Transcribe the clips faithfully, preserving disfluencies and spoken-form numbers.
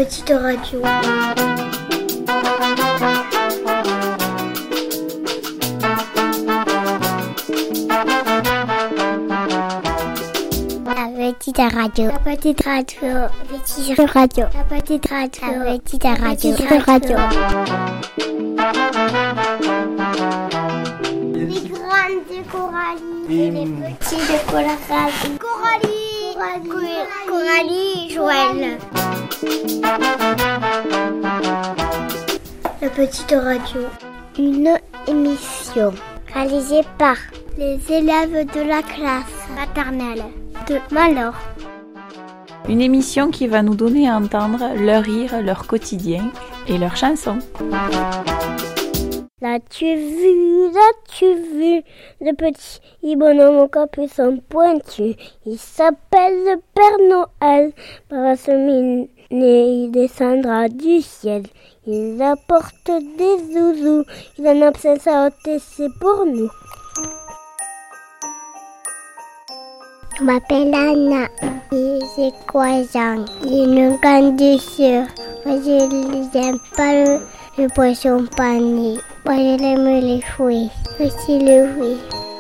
petite radio. La petite radio. La petite radio. La petite radio. La petite radio. La petite radio. La petite radio. Les grandes de Coralie. Et les petits de Coralie. Coralie. Coralie. Coralie et Joël. La petite radio. Une émission réalisée par les élèves de la classe maternelle de Malor. Une émission qui va nous donner à entendre leur rire, leur quotidien et leurs chansons. L'as-tu vu, l'as-tu vu, le petit bonhomme au capuchon pointu. Il s'appelle le Père Noël. Par la semaine, il descendra du ciel. Il apporte des zouzous. Il en a absence à ôter, c'est pour nous. Je m'appelle Anna. Et j'ai trois ans. J'ai une grande sœur. Moi, je n'aime pas le, le poisson pané. Moi, j'aime les fruits. Aussi le fruit.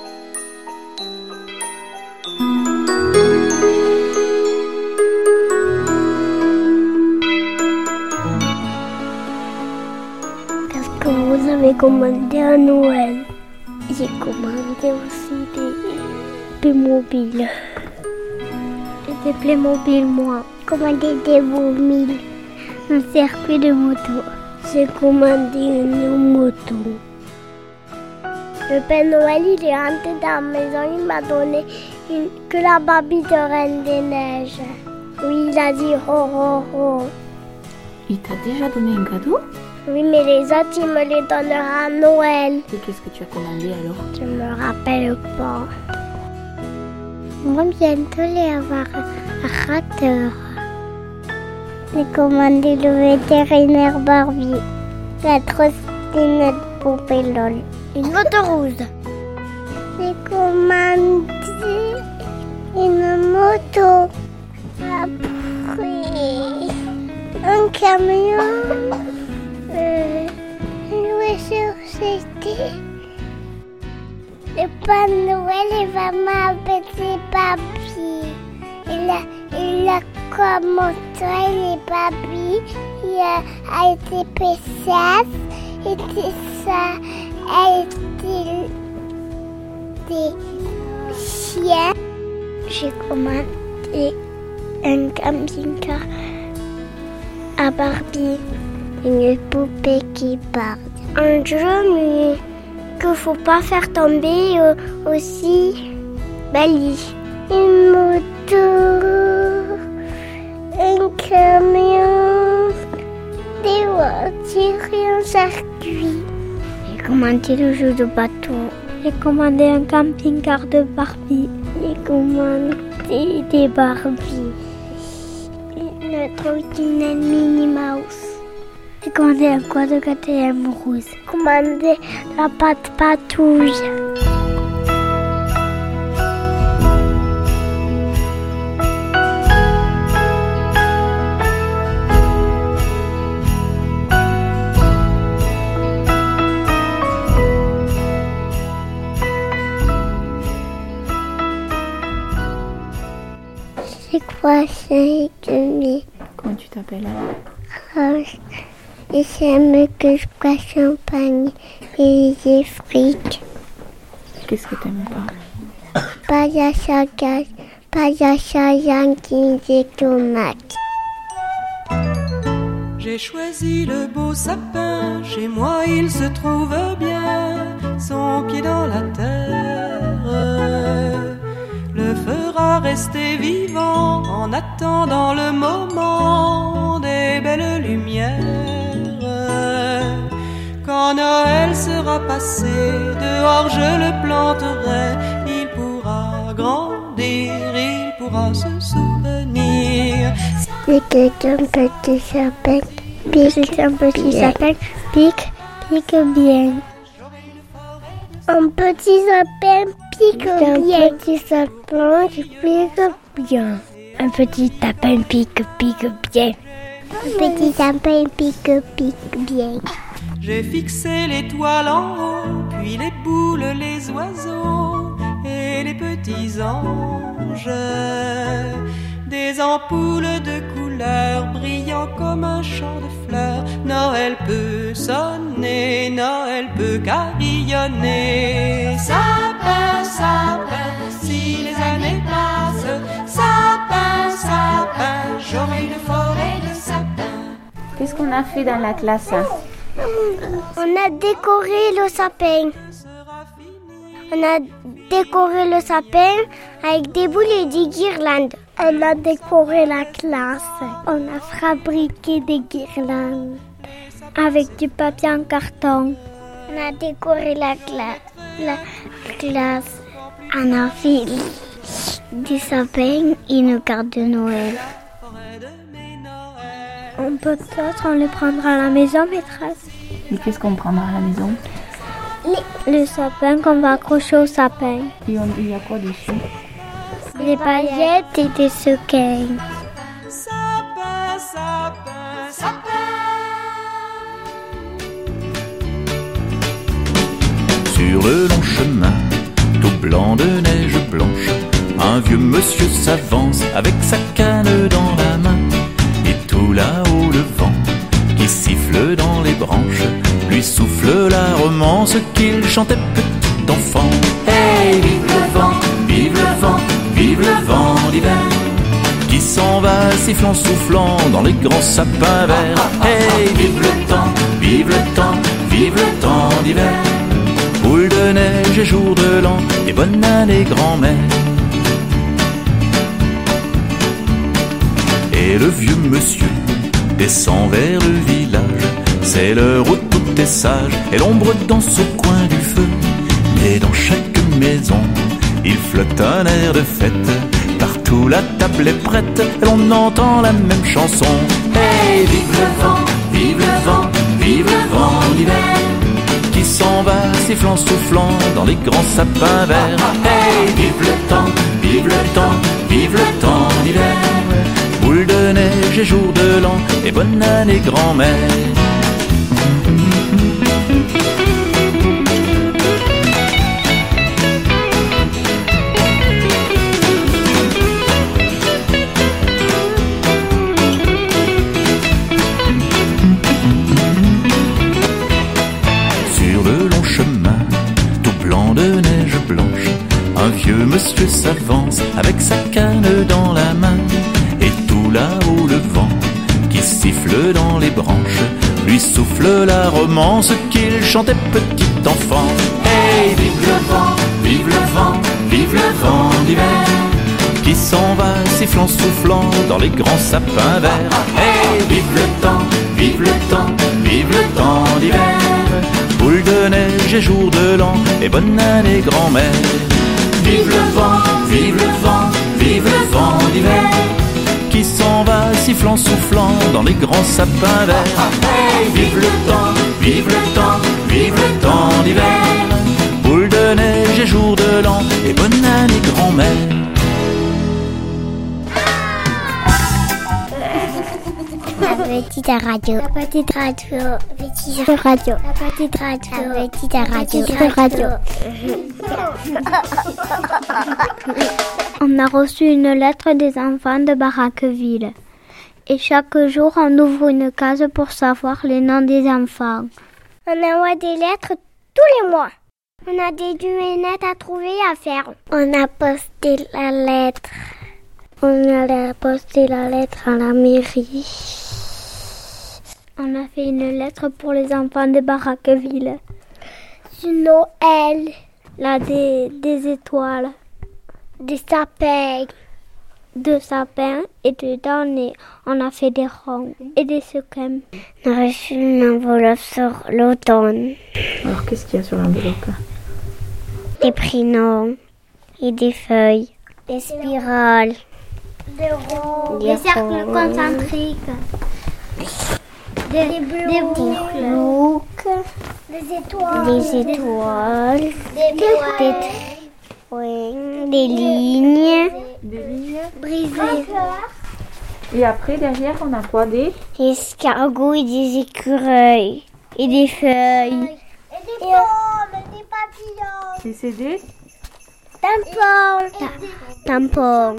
Qu'est-ce que vous avez commandé à Noël? J'ai commandé aussi des, des mobiles. Des Playmobil, moi. J'ai commandé des mobiles. Un circuit de moto. J'ai commandé une moto. Le Père Noël, il est rentré dans la maison. Il m'a donné une, que la Barbie de Reine des Neiges. Oui, il a dit ho ho ho. Il t'a déjà donné un cadeau? Oui, mais les autres, il me les donnera à Noël. Et qu'est-ce que tu as commandé alors? Je me rappelle pas. On va bientôt les avoir à rateur. J'ai commandé le vétérinaire Barbie. La trottinette poupée LOL. Une moto rouge. J'ai commandé une moto. Après, un camion. Euh, une voiture c'était. Le Père Noël, il va m'appeler Papi. Il a, il a commencé les papis. Il a, a été P C S. Et ça a été des chiens. J'ai commandé un camping-car à Barbie. Une poupée qui parle. Un jeu, mais qu'il faut pas faire tomber euh, aussi. Bali. Une moto, un camion, des voitures et un circuit. J'ai commandé le jeu de bateau. J'ai commandé un camping-car de Barbie. J'ai commandé des Barbies. Une trottinette Minnie Mouse. J'ai commandé un quad de K T M rouge. J'ai commandé la pâte patouille. J'ai trois chiens et demi. Comment tu t'appelles alors? Rose. Et j'aime que je bois champagne et les frites. Qu'est-ce que t'aimes pas? Pas d'achat gaz, pas d'achat yankin et tomates. J'ai choisi le beau sapin, chez moi il se trouve bien, son pied dans la terre le fera rester vivant en attendant le moment des belles lumières. Quand Noël sera passé, dehors je le planterai, il pourra grandir, il pourra se souvenir. C'était un petit sapin, pique, un petit sapin, pique, pique bien. Un petit sapin pique bien. Un petit sapin qui pique bien. Un petit sapin pique, pique bien. Petit sapin pique-pique bien. J'ai fixé l'étoile en haut, puis les boules, les oiseaux et les petits anges. Des ampoules de couleurs brillant comme un champ de fleurs. Noël peut sonner, Noël peut carillonner. Sapin, sapin, si les années passent. Sapin, sapin, j'aurai une forêt de sapins. Qu'est-ce qu'on a fait dans la classe? On a décoré le sapin. On a décoré le sapin avec des boules et des guirlandes. On a décoré la classe. On a fabriqué des guirlandes avec du papier en carton. On a décoré la, cla- la classe. On a fait du sapin et une carte de Noël. On peut peut-être on les prendra à la maison, maîtresse. Et qu'est-ce qu'on prendra à la maison? Le sapin qu'on va accrocher au sapin. Et on, il y a quoi dessus? Des paillettes et des sequins. Sapin, sapin, sapin. Sur le long chemin, tout blanc de neige blanche, un vieux monsieur s'avance avec sa canne dans la main. Et tout là-haut le vent qui siffle dans les branches lui souffle la romance qu'il chantait petit enfant. Hey, vive le vent, vive le vent, vive le vent d'hiver qui s'en va sifflant, soufflant dans les grands sapins verts. Hey, vive le temps, vive le temps, vive le temps d'hiver. Boule de neige et jour de l'an et bonne année grand-mère. Et le vieux monsieur descend vers le village. C'est l'heure où tout est sage et l'ombre danse au coin du feu. Mais dans chaque maison, il flotte un air de fête. Partout la table est prête et l'on entend la même chanson. Hey, vive le vent, vive le vent, vive le vent d'hiver qui s'en va sifflant, soufflant dans les grands sapins verts. Hey, vive le temps, vive le temps, vive le temps d'hiver. Boule de neige et jour de l'an et bonne année grand-mère. Sur le long chemin, tout blanc de neige blanche, un vieux monsieur s'avance avec sa canne dans la main. Et tout là-haut le vent qui siffle dans les branches lui souffle la romance qu'il chantait petit enfant. Hey, vive le vent, vive le vent, vive le vent d'hiver qui s'en va sifflant, soufflant dans les grands sapins verts. Hey, vive le temps, vive le temps, vive le temps d'hiver. Boule de neige et jour de l'an et bonne année grand-mère. Vive le vent, vive le vent, vive le vent d'hiver qui s'en va sifflant, soufflant dans les grands sapins verts. Hey, vive le temps, vive le temps, vive le temps d'hiver. Boule de neige et jour de l'an et bonne année grand-mère. La petite radio, la petite radio, la petite radio, la petite radio, la petite radio, la petite radio. On a reçu une lettre des enfants de Barraqueville. Et chaque jour, on ouvre une case pour savoir les noms des enfants. On envoie des lettres tous les mois. On a des devinettes à trouver et à faire. On a posté la lettre. On a posté la lettre à la mairie. On a fait une lettre pour les enfants de Barraqueville. Du Noël. Là, des, des étoiles. Des sapins. Deux sapins. Et dedans, on a fait des ronds et des sequins. On a reçu une enveloppe sur l'automne. Alors, qu'est-ce qu'il y a sur l'enveloppe? Des prénoms et des feuilles. Des spirales. Des ronds. Des, des cercles ronds. Concentriques. Des, des boucles. Des boucles. Des étoiles. Des étoiles. Des, des traits. Oui. Des lignes. Des lignes brisées. Et après, derrière, on a quoi? Des Des escargots et des écureuils. Et des feuilles. Et des pommes, et des papillons. Et c'est des Tampons. Tampons.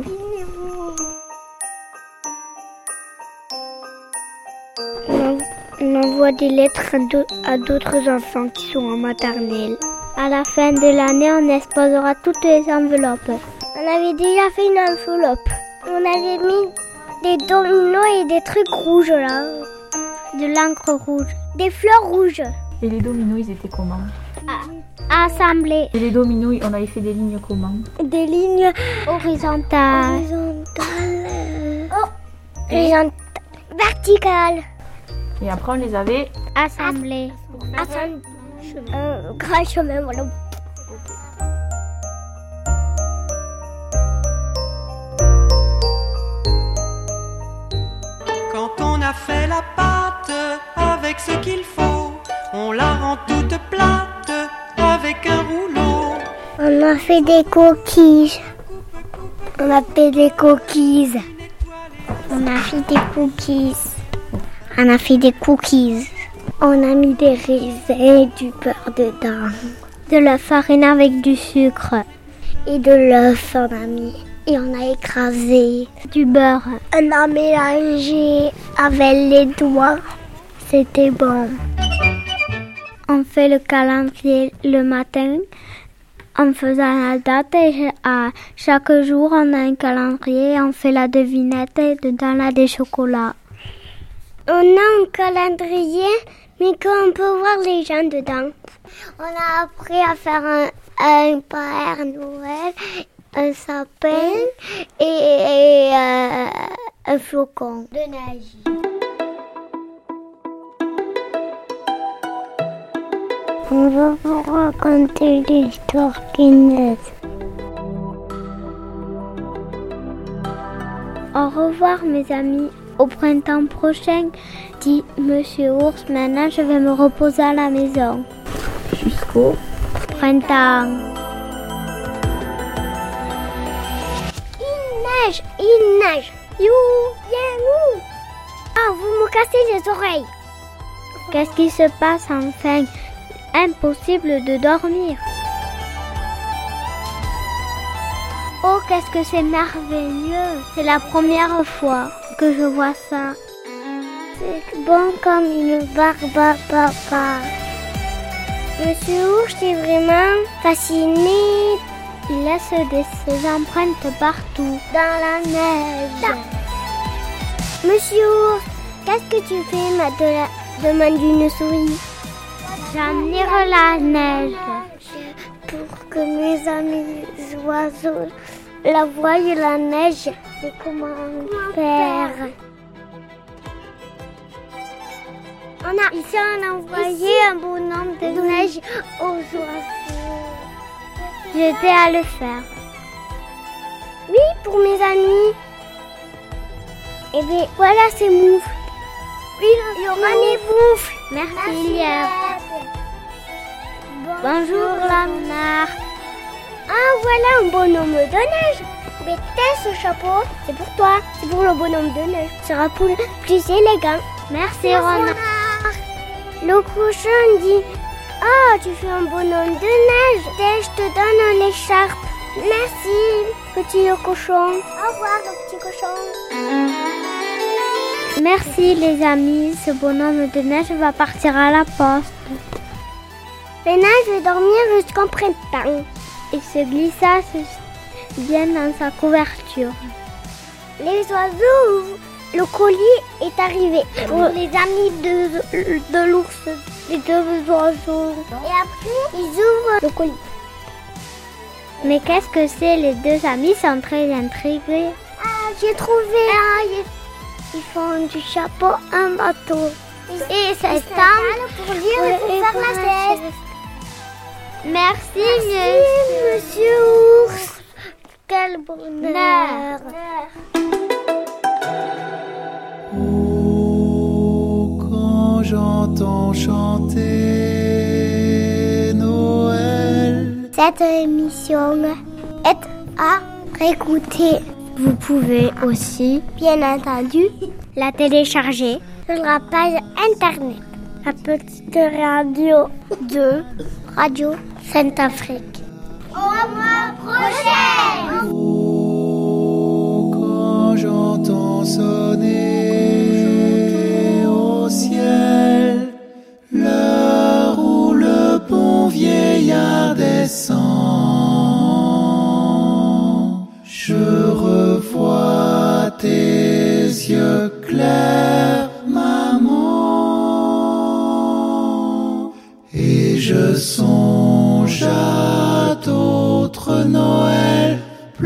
On, on envoie des lettres à, d'au- à d'autres enfants qui sont en maternelle. À la fin de l'année, on exposera toutes les enveloppes. On avait déjà fait une enveloppe. On avait mis des dominos et des trucs rouges là. De l'encre rouge. Des fleurs rouges. Et les dominos, ils étaient comment? Assemblés. Et les dominos, on avait fait des lignes comment? Des lignes horizontales. Horizontales. Oh. Horizontales. Verticales. Et après, on les avait... Assemblés. Assemblés. Un grand chemin, voilà. Quand on a fait la pâte avec ce qu'il faut, on la rend toute plate avec un rouleau. On a fait des coquilles. On a fait des coquilles. On a fait des cookies. On a fait des cookies. On a mis des raisins et du beurre dedans. De la farine avec du sucre. Et de l'œuf, on a mis. Et on a écrasé du beurre. On a mélangé avec les doigts. C'était bon. On fait le calendrier le matin en faisant la date et à chaque jour on a un calendrier, on fait la devinette et dedans on a des chocolats. On a un calendrier mais qu'on peut voir les gens dedans. On a appris à faire un, un Père Noël, un sapin et, et euh, un flocon de neige. On va vous raconter l'histoire guinéenne. Au revoir mes amis, au printemps prochain, dit Monsieur Ours. Maintenant je vais me reposer à la maison. Jusqu'au... Printemps. Il neige, il neige. You, viens-nous. Ah, vous me cassez les oreilles. Qu'est-ce qui se passe enfin? Impossible de dormir. Oh, qu'est-ce que c'est merveilleux. C'est la première fois que je vois ça. C'est bon comme une barbe à papa. Monsieur Ours est vraiment fasciné. Il laisse des, ses empreintes partout, dans la neige. Monsieur Ours, qu'est-ce que tu fais, ma de la... demande une souris. J'admire la neige pour que mes amis oiseaux la voient la neige. Mais comment faire? On a ici on a envoyé ici un bonhomme de neige aux oiseaux. Je vais à le faire. Oui, pour mes amis. Et bien voilà ces moufles. Oui, il y aura des moufles. Merci, Lièvre. Bonjour, Lamnar. Ah, voilà un bonhomme de neige. Mais t'as ce chapeau, c'est pour toi. C'est pour le bonhomme de neige. Ce sera plus, plus élégant. Merci, Renard. Le cochon dit, oh, tu fais un bonhomme de neige. Tiens, je te donne l'écharpe. Merci, petit cochon. Au revoir, le petit cochon. Merci les amis, ce bonhomme de neige va partir à la poste. Maintenant, je vais dormir jusqu'au printemps. Il se glissa bien dans sa couverture. Les oiseaux, le colis est arrivé pour les amis de, de l'ours, les deux oiseaux. Et après, ils ouvrent le colis. Mais qu'est-ce que c'est? Les deux amis sont très intrigués. Ah, j'ai trouvé. Ah, ils font du chapeau un bateau. Et ça table pour lire et pour faire la sieste. Merci, Merci monsieur. monsieur Ours. Quel bonheur. Oh, quand j'entends chanter Noël. Cette émission est à réécouter Vous pouvez aussi, bien entendu, la télécharger sur la page internet. La petite radio de Radio Sainte-Afrique. Au mois prochain. Oh, quand j'entends sonner au ciel l'heure où le bon vieillard descend, je revois tes yeux clairs, maman, et je songe à d'autres Noëls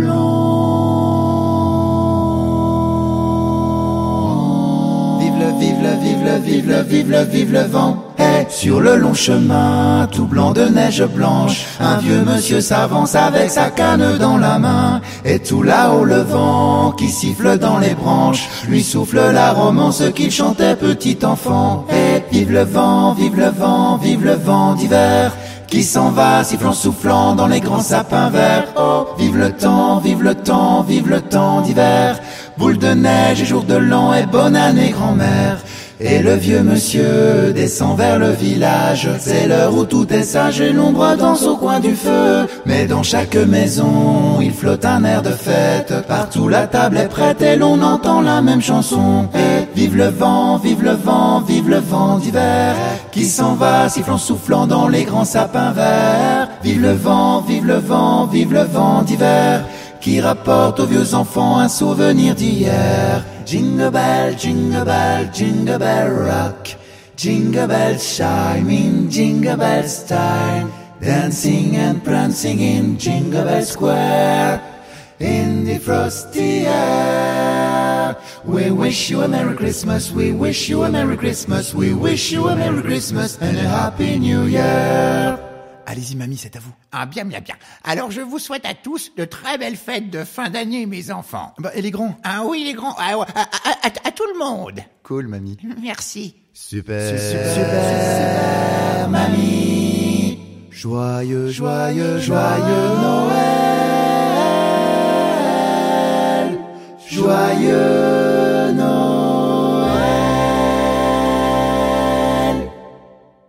blancs. Vive le, vive le, vive le, vive le, vive le, vive le vent. Hey, sur le long chemin, tout blanc de neige blanche, un vieux monsieur s'avance avec sa canne dans la main. Et tout là-haut le vent qui siffle dans les branches lui souffle la romance qu'il chantait petit enfant. Hey, vive le vent, vive le vent, vive le vent d'hiver qui s'en va sifflant soufflant dans les grands sapins verts. Oh, vive le temps, vive le temps, vive le temps d'hiver, boule de neige et jour de l'an et bonne année grand-mère. Et le vieux monsieur descend vers le village. C'est l'heure où tout est sage et l'ombre danse au coin du feu. Mais dans chaque maison, il flotte un air de fête. Partout la table est prête et l'on entend la même chanson. Et vive le vent, vive le vent, vive le vent d'hiver qui s'en va sifflant soufflant dans les grands sapins verts. Vive le vent, vive le vent, vive le vent d'hiver qui rapporte aux vieux enfants un souvenir d'hier. Jingle bell, jingle bell, jingle bell rock, jingle bells chime in jingle bells time, dancing and prancing in Jingle Bell Square, in the frosty air. We wish you a Merry Christmas, we wish you a Merry Christmas, we wish you a Merry Christmas and a Happy New Year. Allez-y, mamie, c'est à vous. Ah, bien, bien, bien. Alors, je vous souhaite à tous de très belles fêtes de fin d'année, mes enfants. Bah, et les grands? Ah oui, les grands. Ah, ouais, à, à, à, à tout le monde. Cool, mamie. Merci. Super. Super, super, super, mamie. Joyeux, joyeux, joyeux Noël. Joyeux